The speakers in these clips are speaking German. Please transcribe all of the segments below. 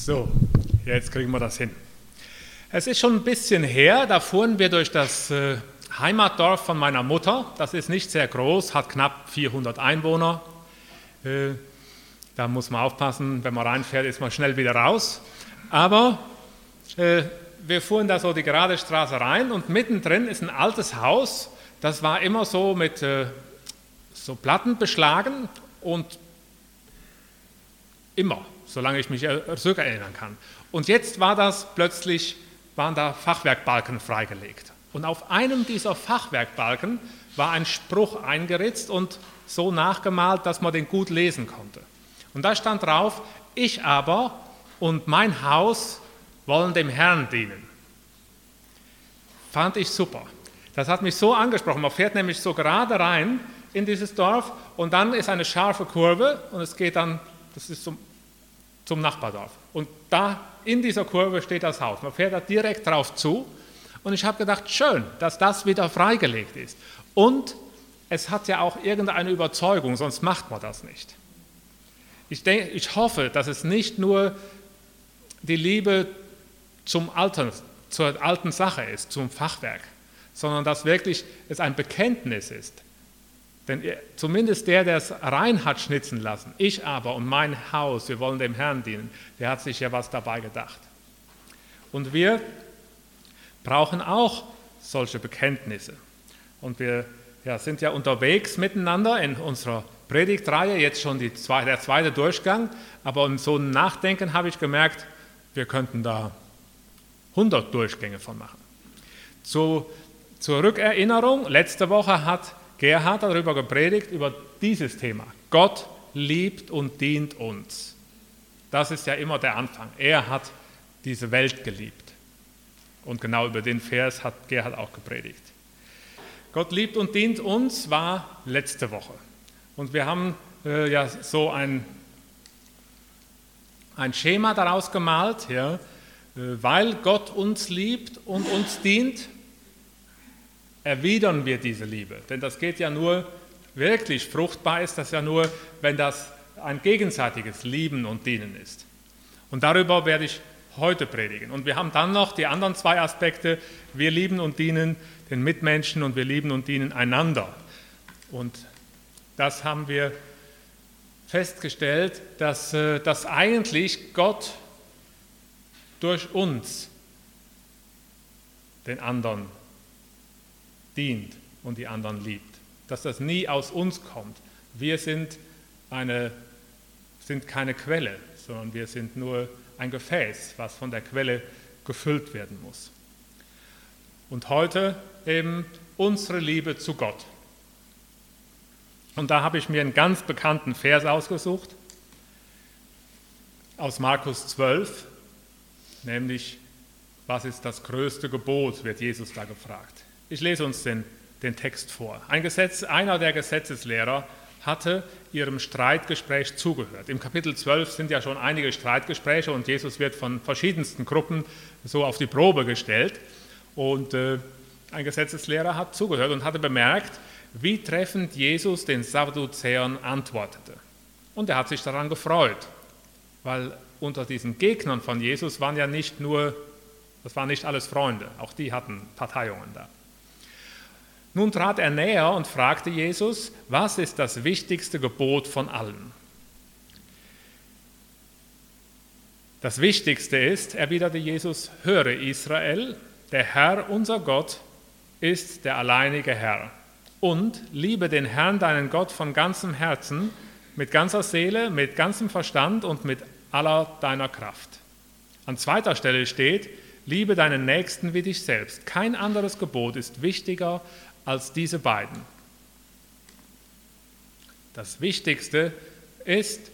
So, jetzt kriegen wir das hin. Es ist schon ein bisschen her, da fuhren wir durch das Heimatdorf von meiner Mutter. Das ist nicht sehr groß, hat knapp 400 Einwohner. Da muss man aufpassen, wenn man reinfährt, ist man schnell wieder raus. Aber wir fuhren da so die gerade Straße rein und mittendrin ist ein altes Haus. Das war immer so mit so Platten beschlagen und immer, solange ich mich zurückerinnern kann. Und jetzt waren da Fachwerkbalken freigelegt. Und auf einem dieser Fachwerkbalken war ein Spruch eingeritzt und so nachgemalt, dass man den gut lesen konnte. Und da stand drauf: Ich aber und mein Haus wollen dem Herrn dienen. Fand ich super. Das hat mich so angesprochen. Man fährt nämlich so gerade rein in dieses Dorf und dann ist eine scharfe Kurve und es geht dann, das ist zum Nachbardorf. Und da in dieser Kurve steht das Haus. Man fährt da direkt drauf zu und ich habe gedacht, schön, dass das wieder freigelegt ist. Und es hat ja auch irgendeine Überzeugung, sonst macht man das nicht. Ich hoffe, dass es nicht nur die Liebe zur alten Sache ist, zum Fachwerk, sondern dass wirklich es ein Bekenntnis ist. Denn zumindest der es rein hat schnitzen lassen, ich aber und mein Haus, wir wollen dem Herrn dienen, der hat sich ja was dabei gedacht. Und wir brauchen auch solche Bekenntnisse. Und wir sind ja unterwegs miteinander in unserer Predigtreihe, jetzt schon der zweite Durchgang, aber in so einem Nachdenken habe ich gemerkt, wir könnten da 100 Durchgänge von machen. Zur Rückerinnerung, letzte Woche hat Gerhard darüber gepredigt, über dieses Thema. Gott liebt und dient uns. Das ist ja immer der Anfang. Er hat diese Welt geliebt. Und genau über den Vers hat Gerhard auch gepredigt. Gott liebt und dient uns war letzte Woche. Und wir haben so ein Schema daraus gemalt, weil Gott uns liebt und uns dient, erwidern wir diese Liebe. Denn das geht ja nur, wirklich fruchtbar ist das ja nur, wenn das ein gegenseitiges Lieben und Dienen ist. Und darüber werde ich heute predigen. Und wir haben dann noch die anderen zwei Aspekte. Wir lieben und dienen den Mitmenschen und wir lieben und dienen einander. Und das haben wir festgestellt, dass eigentlich Gott durch uns den anderen dient und die anderen liebt. Dass das nie aus uns kommt. Wir sind keine Quelle, sondern wir sind nur ein Gefäß, was von der Quelle gefüllt werden muss. Und heute eben unsere Liebe zu Gott. Und da habe ich mir einen ganz bekannten Vers ausgesucht, aus Markus 12, nämlich, was ist das größte Gebot, wird Jesus da gefragt. Ich lese uns den Text vor. Einer der Gesetzeslehrer hatte ihrem Streitgespräch zugehört. Im Kapitel 12 sind ja schon einige Streitgespräche und Jesus wird von verschiedensten Gruppen so auf die Probe gestellt. Und ein Gesetzeslehrer hat zugehört und hatte bemerkt, wie treffend Jesus den Sadduzäern antwortete. Und er hat sich daran gefreut, weil unter diesen Gegnern von Jesus waren ja das waren nicht alles Freunde, auch die hatten Parteiungen da. Nun trat er näher und fragte Jesus, was ist das wichtigste Gebot von allen? Das Wichtigste ist, erwiderte Jesus, höre Israel, der Herr, unser Gott, ist der alleinige Herr. Und liebe den Herrn, deinen Gott, von ganzem Herzen, mit ganzer Seele, mit ganzem Verstand und mit aller deiner Kraft. An zweiter Stelle steht, liebe deinen Nächsten wie dich selbst. Kein anderes Gebot ist wichtiger als diese beiden. Das Wichtigste ist,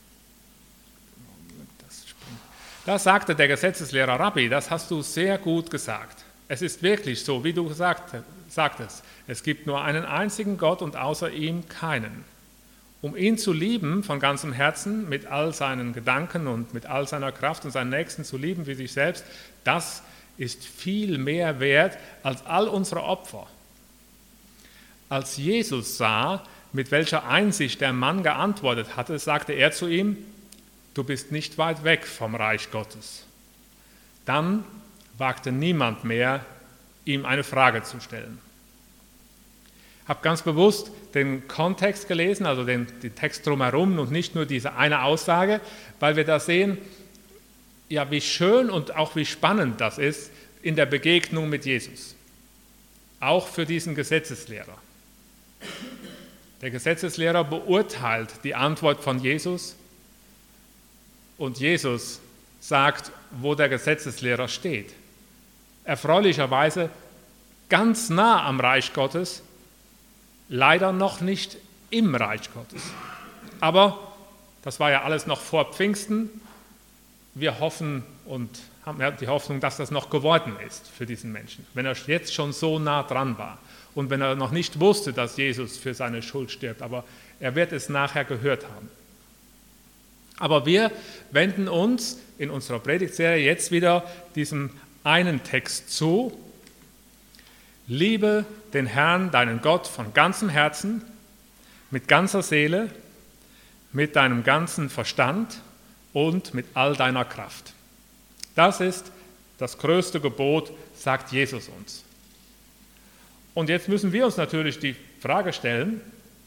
da sagte der Gesetzeslehrer, Rabbi, das hast du sehr gut gesagt. Es ist wirklich so, wie du sagtest. Es gibt nur einen einzigen Gott und außer ihm keinen. Um ihn zu lieben von ganzem Herzen, mit all seinen Gedanken und mit all seiner Kraft und seinen Nächsten zu lieben wie sich selbst, das ist viel mehr wert als all unsere Opfer. Als Jesus sah, mit welcher Einsicht der Mann geantwortet hatte, sagte er zu ihm, du bist nicht weit weg vom Reich Gottes. Dann wagte niemand mehr, ihm eine Frage zu stellen. Ich habe ganz bewusst den Kontext gelesen, also den Text drumherum und nicht nur diese eine Aussage, weil wir da sehen, ja, wie schön und auch wie spannend das ist in der Begegnung mit Jesus. Auch für diesen Gesetzeslehrer. Der Gesetzeslehrer beurteilt die Antwort von Jesus und Jesus sagt, wo der Gesetzeslehrer steht. Erfreulicherweise ganz nah am Reich Gottes, leider noch nicht im Reich Gottes. Aber das war ja alles noch vor Pfingsten. Wir hoffen und haben ja die Hoffnung, dass das noch geworden ist für diesen Menschen, wenn er jetzt schon so nah dran war und wenn er noch nicht wusste, dass Jesus für seine Schuld stirbt, aber er wird es nachher gehört haben. Aber wir wenden uns in unserer Predigtserie jetzt wieder diesem einen Text zu. Liebe den Herrn, deinen Gott, von ganzem Herzen, mit ganzer Seele, mit deinem ganzen Verstand und mit all deiner Kraft. Das ist das größte Gebot, sagt Jesus uns. Und jetzt müssen wir uns natürlich die Frage stellen,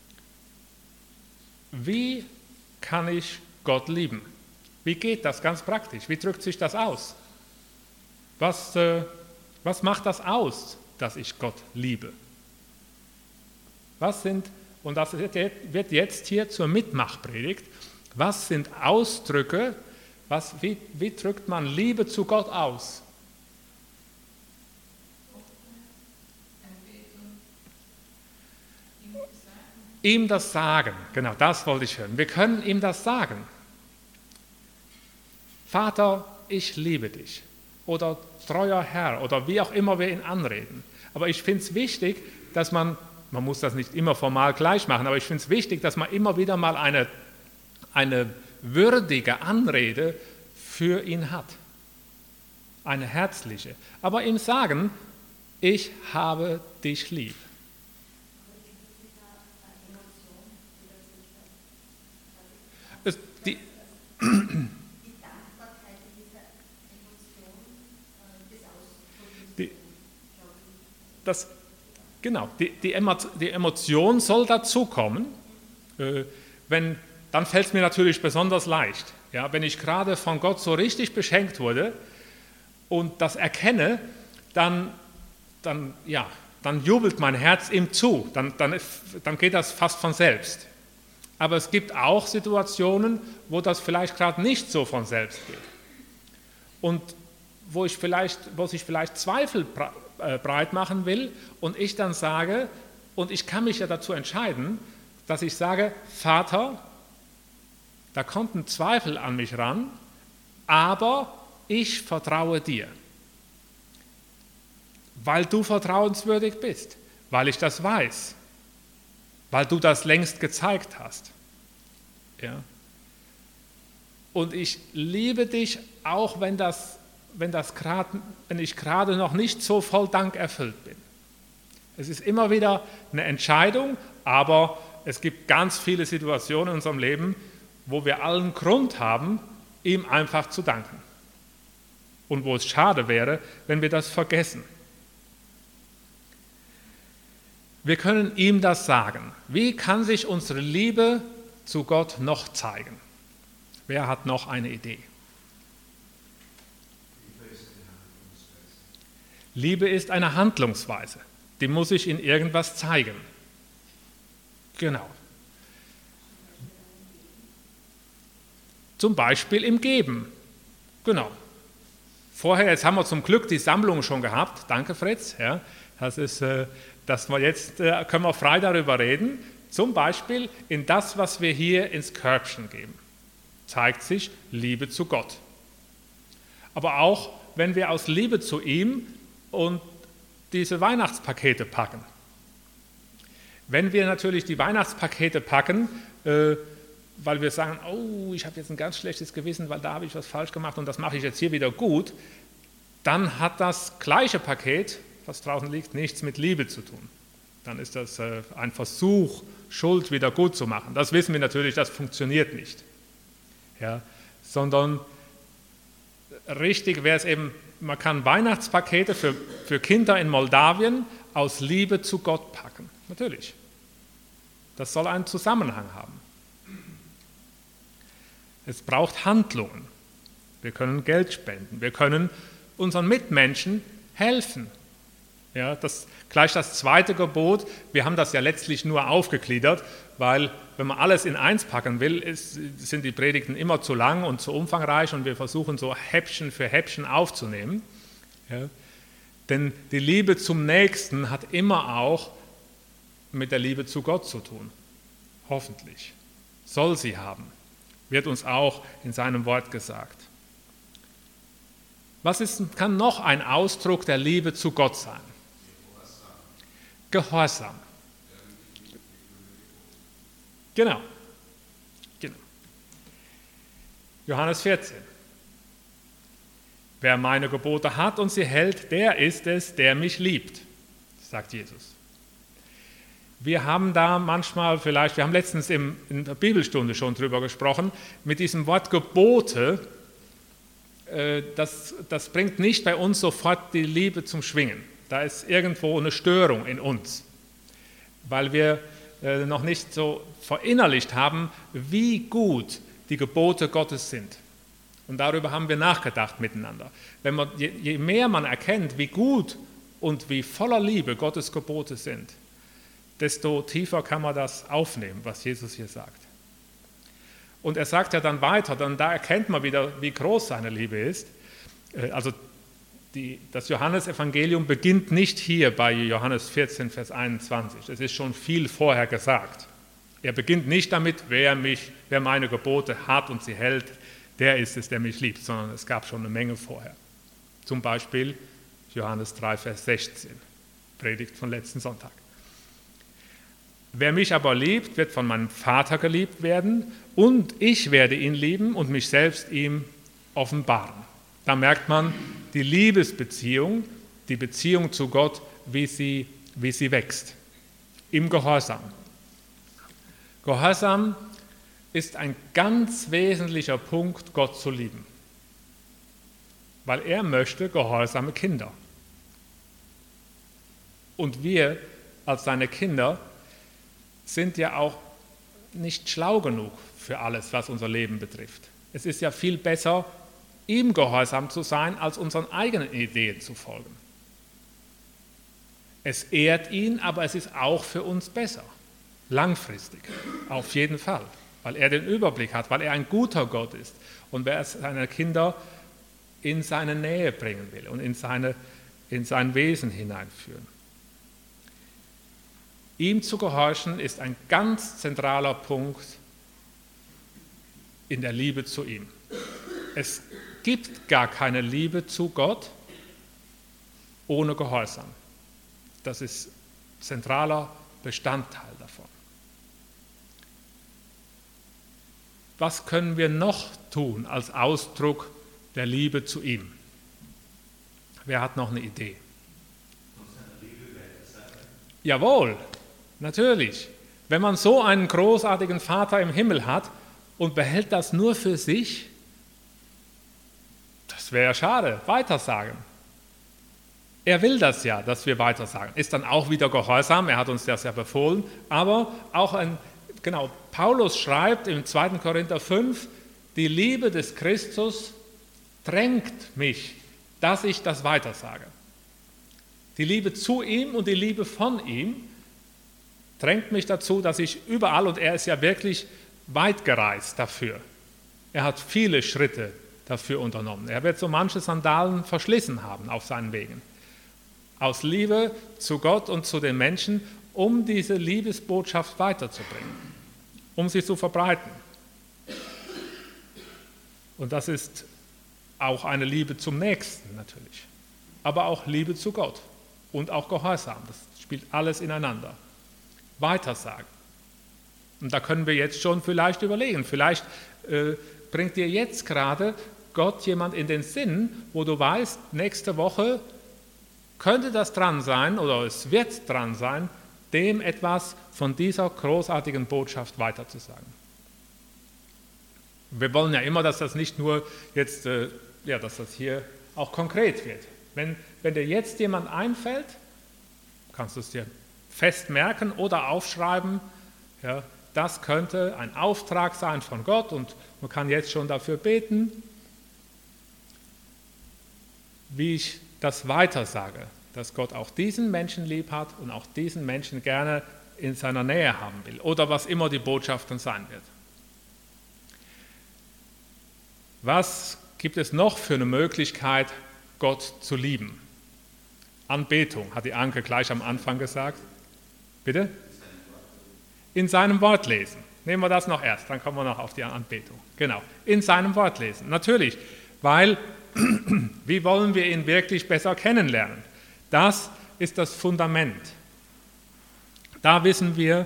wie kann ich Gott lieben? Wie geht das ganz praktisch? Wie drückt sich das aus? Was macht das aus, dass ich Gott liebe? Was sind, und das wird jetzt hier zur Mitmachpredigt, was sind Ausdrücke, wie drückt man Liebe zu Gott aus? Ihm das sagen, genau, das wollte ich hören. Wir können ihm das sagen. Vater, ich liebe dich. Oder treuer Herr, oder wie auch immer wir ihn anreden. Aber ich finde es wichtig, dass man muss das nicht immer formal gleich machen, aber ich finde es wichtig, dass man immer wieder mal eine würdige Anrede für ihn hat. Eine herzliche. Aber ihm sagen, ich habe dich lieb. Die Emotion soll dazukommen, dann fällt es mir natürlich besonders leicht. Ja, wenn ich gerade von Gott so richtig beschenkt wurde und das erkenne, dann jubelt mein Herz ihm zu, dann geht das fast von selbst. Aber es gibt auch Situationen, wo das vielleicht gerade nicht so von selbst geht. Und wo sich vielleicht Zweifel breit machen will und ich dann sage, und ich kann mich ja dazu entscheiden, dass ich sage, Vater, da kommt ein Zweifel an mich ran, aber ich vertraue dir, weil du vertrauenswürdig bist, weil ich das weiß, weil du das längst gezeigt hast. Ja? Und ich liebe dich, auch wenn ich gerade noch nicht so voll Dank erfüllt bin. Es ist immer wieder eine Entscheidung, aber es gibt ganz viele Situationen in unserem Leben, wo wir allen Grund haben, ihm einfach zu danken. Und wo es schade wäre, wenn wir das vergessen. Wir können ihm das sagen. Wie kann sich unsere Liebe zu Gott noch zeigen? Wer hat noch eine Idee? Liebe ist eine Handlungsweise. Die muss ich in irgendwas zeigen. Genau. Zum Beispiel im Geben. Genau. Vorher, jetzt haben wir zum Glück die Sammlung schon gehabt. Danke, Fritz. Ja, jetzt können wir frei darüber reden. Zum Beispiel in das, was wir hier ins Körbchen geben, zeigt sich Liebe zu Gott. Aber auch, wenn wir aus Liebe zu ihm und diese Weihnachtspakete packen. Wenn wir natürlich die Weihnachtspakete packen, weil wir sagen, oh, ich habe jetzt ein ganz schlechtes Gewissen, weil da habe ich was falsch gemacht und das mache ich jetzt hier wieder gut, dann hat das gleiche Paket, was draußen liegt, nichts mit Liebe zu tun. Dann ist das ein Versuch, Schuld wieder gut zu machen. Das wissen wir natürlich, das funktioniert nicht. Ja, sondern richtig wäre es eben, man kann Weihnachtspakete für Kinder in Moldawien aus Liebe zu Gott packen. Natürlich. Das soll einen Zusammenhang haben. Es braucht Handlungen. Wir können Geld spenden. Wir können unseren Mitmenschen helfen. Ja, gleich das zweite Gebot, wir haben das ja letztlich nur aufgegliedert, weil wenn man alles in eins packen will, sind die Predigten immer zu lang und zu umfangreich und wir versuchen so Häppchen für Häppchen aufzunehmen. Ja, denn die Liebe zum Nächsten hat immer auch mit der Liebe zu Gott zu tun. Hoffentlich. Soll sie haben. Wird uns auch in seinem Wort gesagt. Kann noch ein Ausdruck der Liebe zu Gott sein? Gehorsam. Genau. Johannes 14. Wer meine Gebote hat und sie hält, der ist es, der mich liebt, sagt Jesus. Wir haben da manchmal wir haben letztens in der Bibelstunde schon drüber gesprochen, mit diesem Wort Gebote, das bringt nicht bei uns sofort die Liebe zum Schwingen. Da ist irgendwo eine Störung in uns, weil wir noch nicht so verinnerlicht haben, wie gut die Gebote Gottes sind. Und darüber haben wir nachgedacht miteinander. Je mehr man erkennt, wie gut und wie voller Liebe Gottes Gebote sind, desto tiefer kann man das aufnehmen, was Jesus hier sagt. Und er sagt ja dann weiter, da erkennt man wieder, wie groß seine Liebe ist. Also das Johannesevangelium beginnt nicht hier bei Johannes 14, Vers 21. Es ist schon viel vorher gesagt. Er beginnt nicht damit, wer meine Gebote hat und sie hält, der ist es, der mich liebt, sondern es gab schon eine Menge vorher. Zum Beispiel Johannes 3, Vers 16, Predigt von letzten Sonntag. Wer mich aber liebt, wird von meinem Vater geliebt werden und ich werde ihn lieben und mich selbst ihm offenbaren. Da merkt man die Liebesbeziehung, die Beziehung zu Gott, wie sie wächst. Im Gehorsam. Gehorsam ist ein ganz wesentlicher Punkt, Gott zu lieben. Weil er möchte gehorsame Kinder. Und wir als seine Kinder sind ja auch nicht schlau genug für alles, was unser Leben betrifft. Es ist ja viel besser, ihm gehorsam zu sein, als unseren eigenen Ideen zu folgen. Es ehrt ihn, aber es ist auch für uns besser. Langfristig, auf jeden Fall. Weil er den Überblick hat, weil er ein guter Gott ist und wer seine Kinder in seine Nähe bringen will und in sein Wesen hineinführen. Ihm zu gehorchen ist ein ganz zentraler Punkt in der Liebe zu ihm. Es gibt gar keine Liebe zu Gott ohne Gehorsam. Das ist zentraler Bestandteil davon. Was können wir noch tun als Ausdruck der Liebe zu ihm? Wer hat noch eine Idee? Jawohl, natürlich. Wenn man so einen großartigen Vater im Himmel hat und behält das nur für sich, das wäre ja schade. Weitersagen. Er will das ja, dass wir weitersagen. Ist dann auch wieder Gehorsam, er hat uns das ja befohlen, aber auch Paulus schreibt im 2. Korinther 5, die Liebe des Christus drängt mich, dass ich das weitersage. Die Liebe zu ihm und die Liebe von ihm drängt mich dazu, dass ich überall, und er ist ja wirklich weit gereist dafür, er hat viele Schritte dafür unternommen. Er wird so manche Sandalen verschlissen haben auf seinen Wegen. Aus Liebe zu Gott und zu den Menschen, um diese Liebesbotschaft weiterzubringen, um sie zu verbreiten. Und das ist auch eine Liebe zum Nächsten natürlich, aber auch Liebe zu Gott und auch Gehorsam. Das spielt alles ineinander. Weitersagen. Und da können wir jetzt schon vielleicht überlegen, vielleicht bringt dir jetzt gerade Gott jemand in den Sinn, wo du weißt, nächste Woche könnte das dran sein oder es wird dran sein, dem etwas von dieser großartigen Botschaft weiterzusagen. Wir wollen ja immer, dass das nicht nur jetzt, dass das hier auch konkret wird. Wenn dir jetzt jemand einfällt, kannst du es dir fest merken oder aufschreiben, ja, das könnte ein Auftrag sein von Gott und man kann jetzt schon dafür beten, wie ich das weitersage, dass Gott auch diesen Menschen lieb hat und auch diesen Menschen gerne in seiner Nähe haben will oder was immer die Botschaft dann sein wird. Was gibt es noch für eine Möglichkeit, Gott zu lieben? Anbetung, hat die Anke gleich am Anfang gesagt. Bitte? In seinem Wort lesen. Nehmen wir das noch erst, dann kommen wir noch auf die Anbetung. Genau, in seinem Wort lesen. Natürlich, weil, wie wollen wir ihn wirklich besser kennenlernen? Das ist das Fundament. Da wissen wir,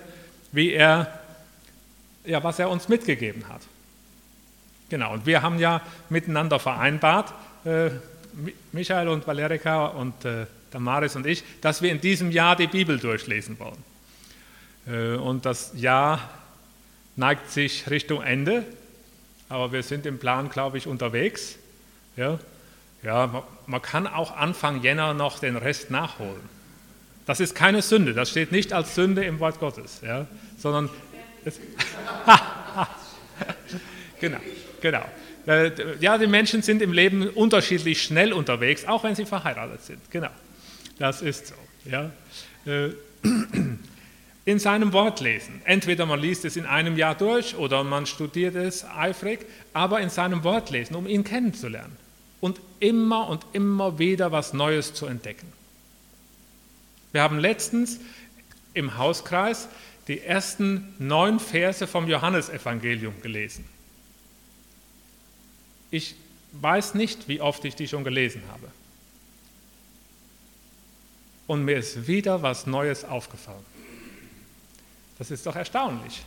was er uns mitgegeben hat. Genau, und wir haben ja miteinander vereinbart, Michael und Valerika und Damaris und ich, dass wir in diesem Jahr die Bibel durchlesen wollen. Und das Jahr neigt sich Richtung Ende, aber wir sind im Plan, glaube ich, unterwegs. Ja, man kann auch Anfang Jänner noch den Rest nachholen. Das ist keine Sünde, das steht nicht als Sünde im Wort Gottes, ja, sondern genau. Ja, die Menschen sind im Leben unterschiedlich schnell unterwegs, auch wenn sie verheiratet sind. Genau, das ist so. Ja. In seinem Wort lesen. Entweder man liest es in einem Jahr durch oder man studiert es eifrig, aber in seinem Wort lesen, um ihn kennenzulernen und immer wieder was Neues zu entdecken. Wir haben letztens im Hauskreis die ersten 9 Verse vom Johannesevangelium gelesen. Ich weiß nicht, wie oft ich die schon gelesen habe. Und mir ist wieder was Neues aufgefallen. Das ist doch erstaunlich.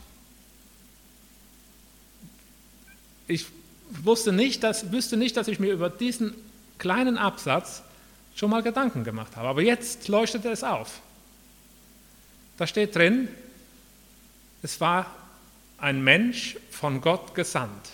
Ich wüsste nicht, dass ich mir über diesen kleinen Absatz schon mal Gedanken gemacht habe. Aber jetzt leuchtete es auf. Da steht drin, es war ein Mensch von Gott gesandt.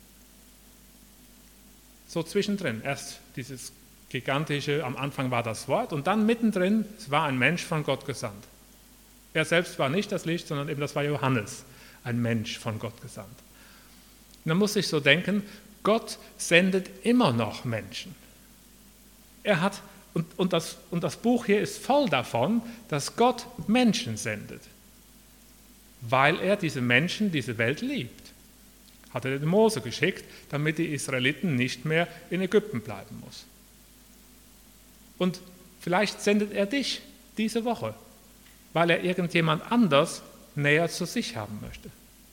So zwischendrin, erst dieses gigantische, am Anfang war das Wort und dann mittendrin, es war ein Mensch von Gott gesandt. Er selbst war nicht das Licht, sondern eben das war Johannes, ein Mensch von Gott gesandt. Und dann muss ich so denken, Gott sendet immer noch Menschen. Er hat, und das Buch hier ist voll davon, dass Gott Menschen sendet, weil er diese Menschen, diese Welt liebt. Hat er den Mose geschickt, damit die Israeliten nicht mehr in Ägypten bleiben muss. Und vielleicht sendet er dich diese Woche, weil er irgendjemand anders näher zu sich haben möchte.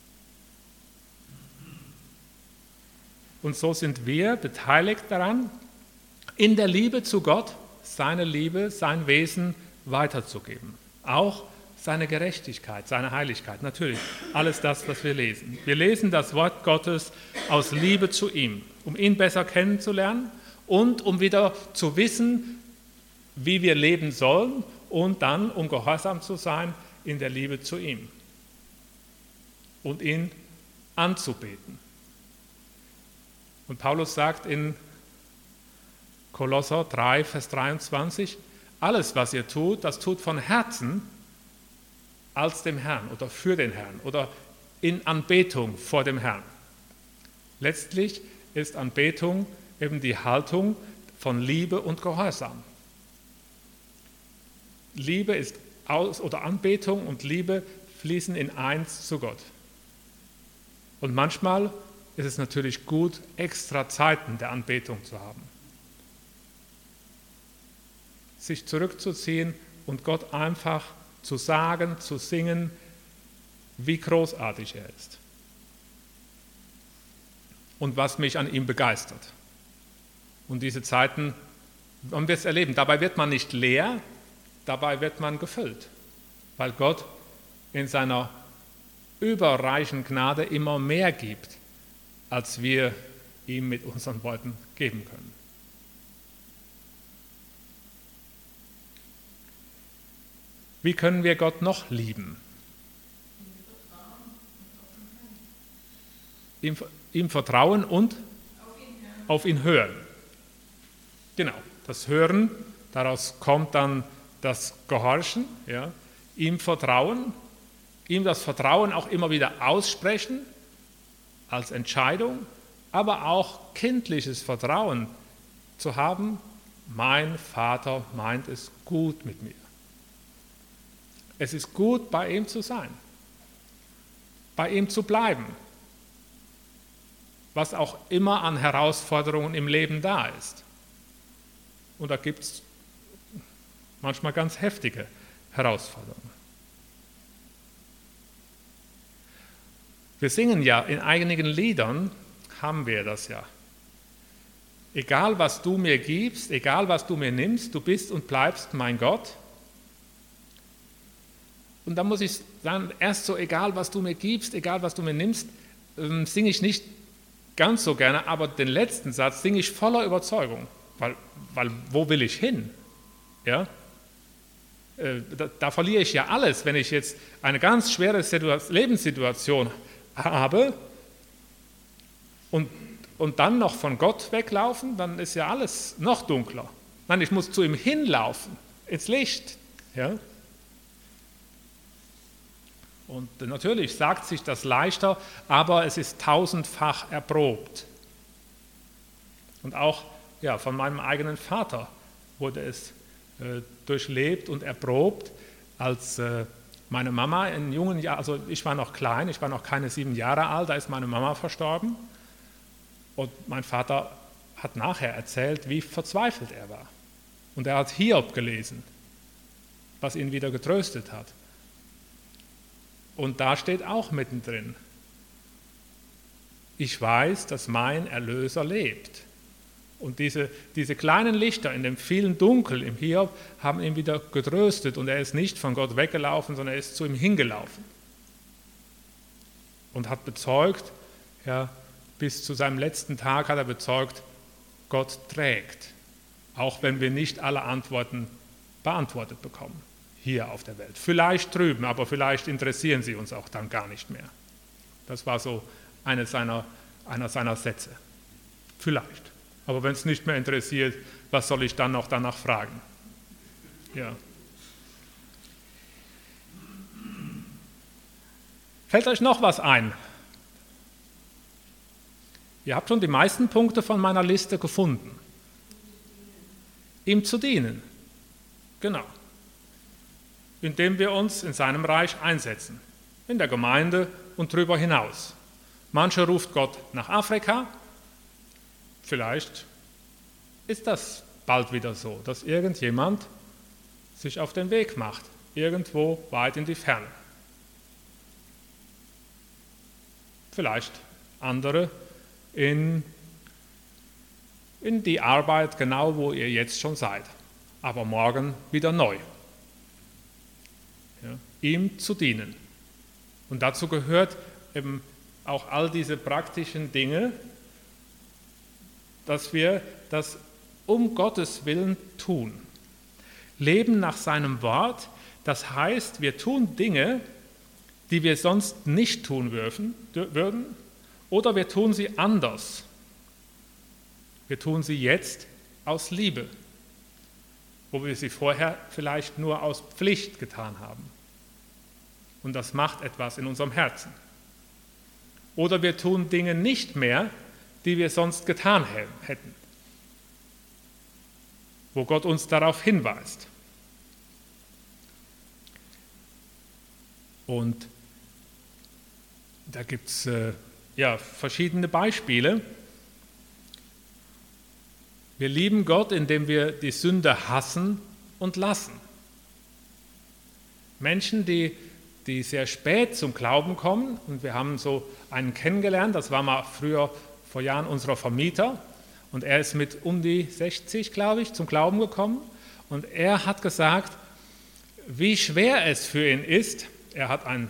Und so sind wir beteiligt daran, in der Liebe zu Gott seine Liebe, sein Wesen weiterzugeben. Auch seine Gerechtigkeit, seine Heiligkeit, natürlich alles das, was wir lesen. Wir lesen das Wort Gottes aus Liebe zu ihm, um ihn besser kennenzulernen und um wieder zu wissen, wie wir leben sollen und dann, um gehorsam zu sein, in der Liebe zu ihm und ihn anzubeten. Und Paulus sagt in Kolosser 3, Vers 23, alles, was ihr tut, das tut von Herzen als dem Herrn oder für den Herrn oder in Anbetung vor dem Herrn. Letztlich ist Anbetung eben die Haltung von Liebe und Gehorsam. Liebe ist oder Anbetung und Liebe fließen in eins zu Gott. Und manchmal ist es natürlich gut, extra Zeiten der Anbetung zu haben. Sich zurückzuziehen und Gott einfach zu sagen, zu singen, wie großartig er ist. Und was mich an ihm begeistert. Und diese Zeiten, man wird es erleben, dabei wird man nicht leer, dabei wird man gefüllt, weil Gott in seiner überreichen Gnade immer mehr gibt, als wir ihm mit unseren Worten geben können. Wie können wir Gott noch lieben? ihm vertrauen und auf ihn hören. Genau, das Hören, daraus kommt dann das Gehorchen, ja, ihm vertrauen, ihm das Vertrauen auch immer wieder aussprechen als Entscheidung, aber auch kindliches Vertrauen zu haben, mein Vater meint es gut mit mir. Es ist gut, bei ihm zu sein, bei ihm zu bleiben, was auch immer an Herausforderungen im Leben da ist. Und da gibt es manchmal ganz heftige Herausforderungen. Wir singen ja in einigen Liedern, haben wir das ja. Egal was du mir gibst, egal was du mir nimmst, du bist und bleibst mein Gott. Und da muss ich sagen, erst so, egal was du mir gibst, egal was du mir nimmst, singe ich nicht ganz so gerne, aber den letzten Satz singe ich voller Überzeugung, weil wo will ich hin? Ja? Da verliere ich ja alles, wenn ich jetzt eine ganz schwere Lebenssituation habe und dann noch von Gott weglaufen, dann ist ja alles noch dunkler. Nein, ich muss zu ihm hinlaufen, ins Licht. Ja? Und natürlich sagt sich das leichter, aber es ist tausendfach erprobt. Und auch ja, von meinem eigenen Vater wurde es durchlebt und erprobt, als meine Mama in jungen Jahren, also ich war noch klein, ich war noch keine 7 Jahre alt, da ist meine Mama verstorben. Und mein Vater hat nachher erzählt, wie verzweifelt er war. Und er hat Hiob gelesen, was ihn wieder getröstet hat. Und da steht auch mittendrin, ich weiß, dass mein Erlöser lebt. Und diese kleinen Lichter in dem vielen Dunkel im Hiob haben ihn wieder getröstet und er ist nicht von Gott weggelaufen, sondern er ist zu ihm hingelaufen. Und hat bezeugt, ja, bis zu seinem letzten Tag hat er bezeugt, Gott trägt, auch wenn wir nicht alle Antworten beantwortet bekommen, hier auf der Welt. Vielleicht drüben, aber vielleicht interessieren sie uns auch dann gar nicht mehr. Das war so einer seiner Sätze. Vielleicht. Aber wenn es nicht mehr interessiert, was soll ich dann noch danach fragen? Ja. Fällt euch noch was ein? Ihr habt schon die meisten Punkte von meiner Liste gefunden. Ihm zu dienen. Genau. Indem wir uns in seinem Reich einsetzen. In der Gemeinde und darüber hinaus. Manche ruft Gott nach Afrika. Vielleicht ist das bald wieder so, dass irgendjemand sich auf den Weg macht, irgendwo weit in die Ferne. Vielleicht andere in die Arbeit, genau wo ihr jetzt schon seid, aber morgen wieder neu. Ja, ihm zu dienen. Und dazu gehört eben auch all diese praktischen Dinge, dass wir das um Gottes Willen tun. Leben nach seinem Wort, das heißt, wir tun Dinge, die wir sonst nicht tun würden, oder wir tun sie anders. Wir tun sie jetzt aus Liebe, wo wir sie vorher vielleicht nur aus Pflicht getan haben. Und das macht etwas in unserem Herzen. Oder wir tun Dinge nicht mehr, die wir sonst getan hätten, wo Gott uns darauf hinweist. Und da gibt es verschiedene Beispiele. Wir lieben Gott, indem wir die Sünde hassen und lassen. Menschen, die sehr spät zum Glauben kommen, und wir haben so einen kennengelernt, das war mal früher vor Jahren unser Vermieter, und er ist mit um die 60, glaube ich, zum Glauben gekommen, und er hat gesagt, wie schwer es für ihn ist. Er hat ein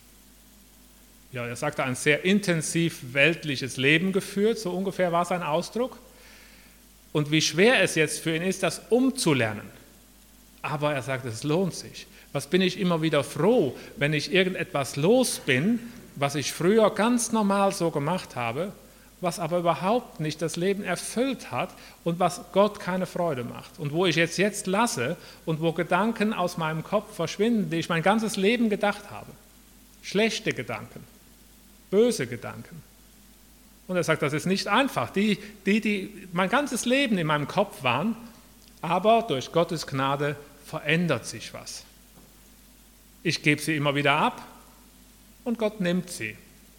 sehr intensiv weltliches Leben geführt, so ungefähr war sein Ausdruck, und wie schwer es jetzt für ihn ist, das umzulernen. Aber er sagt, es lohnt sich. Was bin ich immer wieder froh, wenn ich irgendetwas los bin, was ich früher ganz normal so gemacht habe, was aber überhaupt nicht das Leben erfüllt hat und was Gott keine Freude macht. Und wo ich jetzt lasse und wo Gedanken aus meinem Kopf verschwinden, die ich mein ganzes Leben gedacht habe. Schlechte Gedanken, böse Gedanken. Und er sagt, das ist nicht einfach. Die mein ganzes Leben in meinem Kopf waren, aber durch Gottes Gnade verändert sich was. Ich gebe sie immer wieder ab und Gott nimmt sie.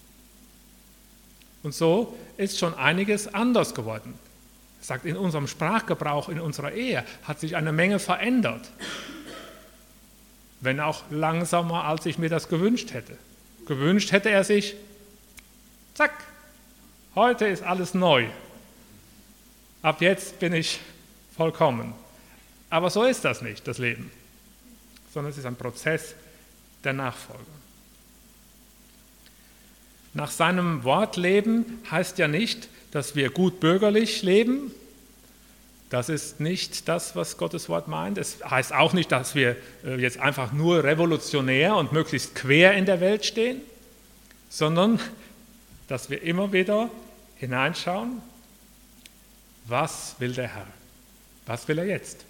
Und so ist schon einiges anders geworden. Er sagt, in unserem Sprachgebrauch, in unserer Ehe hat sich eine Menge verändert. Wenn auch langsamer, als ich mir das gewünscht hätte. Gewünscht hätte er sich, zack, heute ist alles neu. Ab jetzt bin ich vollkommen. Aber so ist das nicht, das Leben. Sondern es ist ein Prozess der Nachfolge. Nach seinem Wort leben heißt ja nicht, dass wir gut bürgerlich leben. Das ist nicht das, was Gottes Wort meint. Es heißt auch nicht, dass wir jetzt einfach nur revolutionär und möglichst quer in der Welt stehen, sondern dass wir immer wieder hineinschauen, was will der Herr? Was will er jetzt?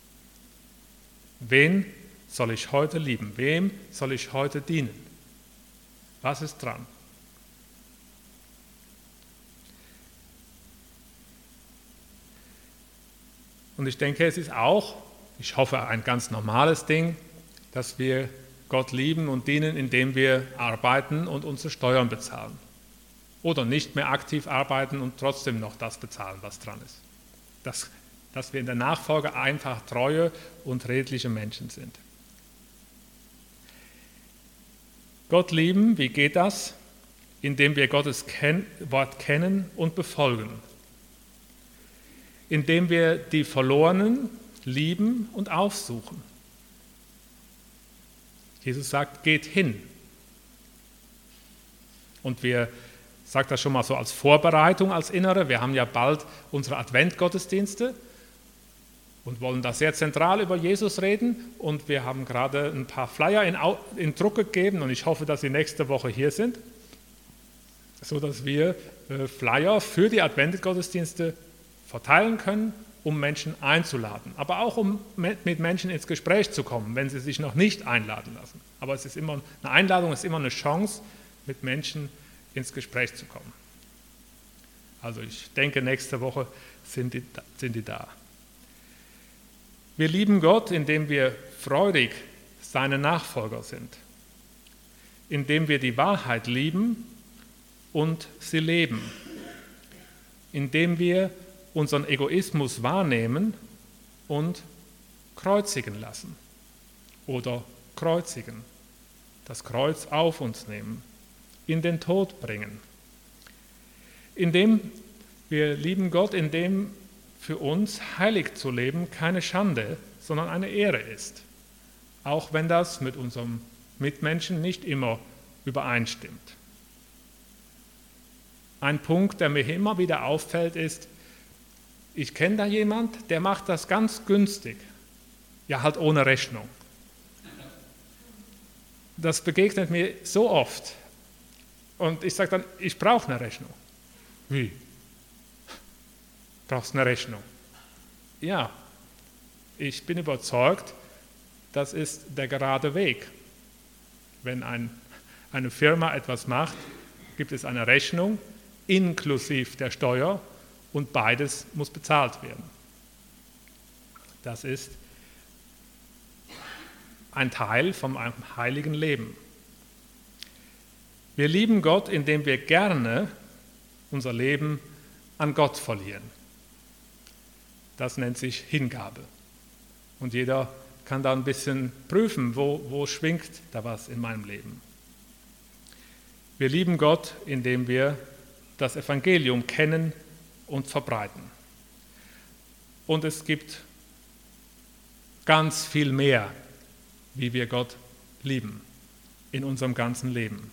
Wen soll ich heute lieben? Wem soll ich heute dienen? Was ist dran? Und ich denke, es ist auch, ich hoffe, ein ganz normales Ding, dass wir Gott lieben und dienen, indem wir arbeiten und unsere Steuern bezahlen. Oder nicht mehr aktiv arbeiten und trotzdem noch das bezahlen, was dran ist. Dass wir in der Nachfolge einfach treue und redliche Menschen sind. Gott lieben, wie geht das? Indem wir Gottes Wort kennen und befolgen. Indem wir die Verlorenen lieben und aufsuchen. Jesus sagt, geht hin. Und wir sagen das schon mal so als Vorbereitung, als Innere. Wir haben ja bald unsere Adventgottesdienste und wollen da sehr zentral über Jesus reden. Und wir haben gerade ein paar Flyer in Druck gegeben und ich hoffe, dass sie nächste Woche hier sind, sodass wir Flyer für die Adventgottesdienste verteilen können, um Menschen einzuladen, aber auch um mit Menschen ins Gespräch zu kommen, wenn sie sich noch nicht einladen lassen. Aber es ist immer eine Einladung, es ist immer eine Chance, mit Menschen ins Gespräch zu kommen. Also ich denke, nächste Woche sind die da. Wir lieben Gott, indem wir freudig seine Nachfolger sind, indem wir die Wahrheit lieben und sie leben, indem wir unseren Egoismus wahrnehmen und kreuzigen lassen oder kreuzigen, das Kreuz auf uns nehmen, in den Tod bringen. Indem wir lieben Gott, indem für uns heilig zu leben keine Schande, sondern eine Ehre ist, auch wenn das mit unserem Mitmenschen nicht immer übereinstimmt. Ein Punkt, der mir immer wieder auffällt, ist, ich kenne da jemand, der macht das ganz günstig, ja halt ohne Rechnung. Das begegnet mir so oft und ich sage dann, ich brauche eine Rechnung. Wie? Brauchst eine Rechnung? Ja, ich bin überzeugt, das ist der gerade Weg. Wenn eine Firma etwas macht, gibt es eine Rechnung inklusive der Steuer und beides muss bezahlt werden. Das ist ein Teil von einem heiligen Leben. Wir lieben Gott, indem wir gerne unser Leben an Gott verlieren. Das nennt sich Hingabe. Und jeder kann da ein bisschen prüfen, wo schwingt da was in meinem Leben. Wir lieben Gott, indem wir das Evangelium kennen und verbreiten. Und es gibt ganz viel mehr, wie wir Gott lieben in unserem ganzen Leben.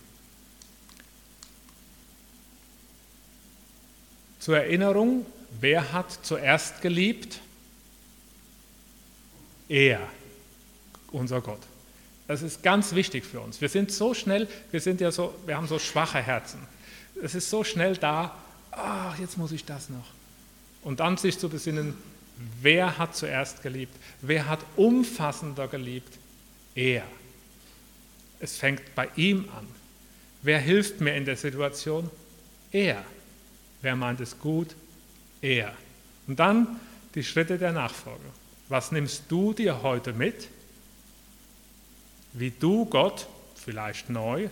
Zur Erinnerung, wer hat zuerst geliebt? Er, unser Gott. Das ist ganz wichtig für uns. Wir sind so schnell, wir haben so schwache Herzen. Es ist so schnell da, jetzt muss ich das noch. Und dann sich zu besinnen, wer hat zuerst geliebt? Wer hat umfassender geliebt? Er. Es fängt bei ihm an. Wer hilft mir in der Situation? Er. Wer meint es gut? Er. Und dann die Schritte der Nachfolge. Was nimmst du dir heute mit, wie du Gott, vielleicht neu,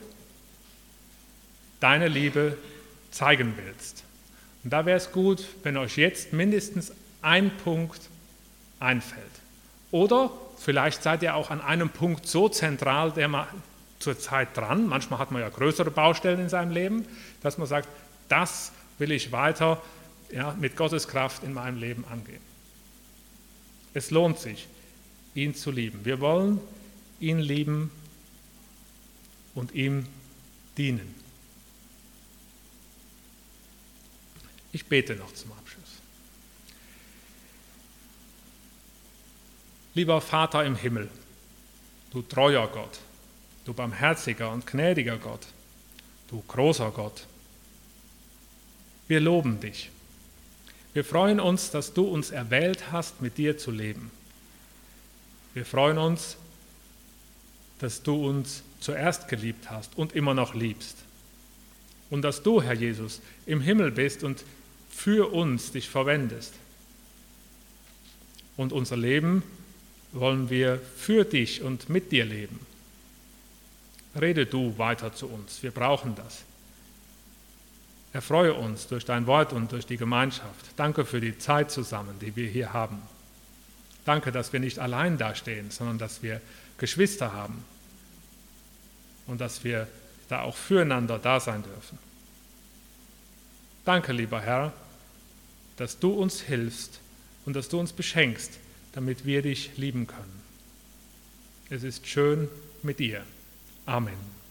deine Liebe zeigen willst? Und da wäre es gut, wenn euch jetzt mindestens ein Punkt einfällt. Oder vielleicht seid ihr auch an einem Punkt so zentral, der man zurzeit dran, manchmal hat man ja größere Baustellen in seinem Leben, dass man sagt, das will ich weiter mit Gottes Kraft in meinem Leben angehen. Es lohnt sich, ihn zu lieben. Wir wollen ihn lieben und ihm dienen. Ich bete noch zum Abschluss. Lieber Vater im Himmel, du treuer Gott, du barmherziger und gnädiger Gott, du großer Gott, wir loben dich. Wir freuen uns, dass du uns erwählt hast, mit dir zu leben. Wir freuen uns, dass du uns zuerst geliebt hast und immer noch liebst. Und dass du, Herr Jesus, im Himmel bist und für uns dich verwendest. Und unser Leben wollen wir für dich und mit dir leben. Rede du weiter zu uns, wir brauchen das. Erfreue uns durch dein Wort und durch die Gemeinschaft. Danke für die Zeit zusammen, die wir hier haben. Danke, dass wir nicht allein dastehen, sondern dass wir Geschwister haben und dass wir da auch füreinander da sein dürfen. Danke, lieber Herr, dass du uns hilfst und dass du uns beschenkst, damit wir dich lieben können. Es ist schön mit dir. Amen.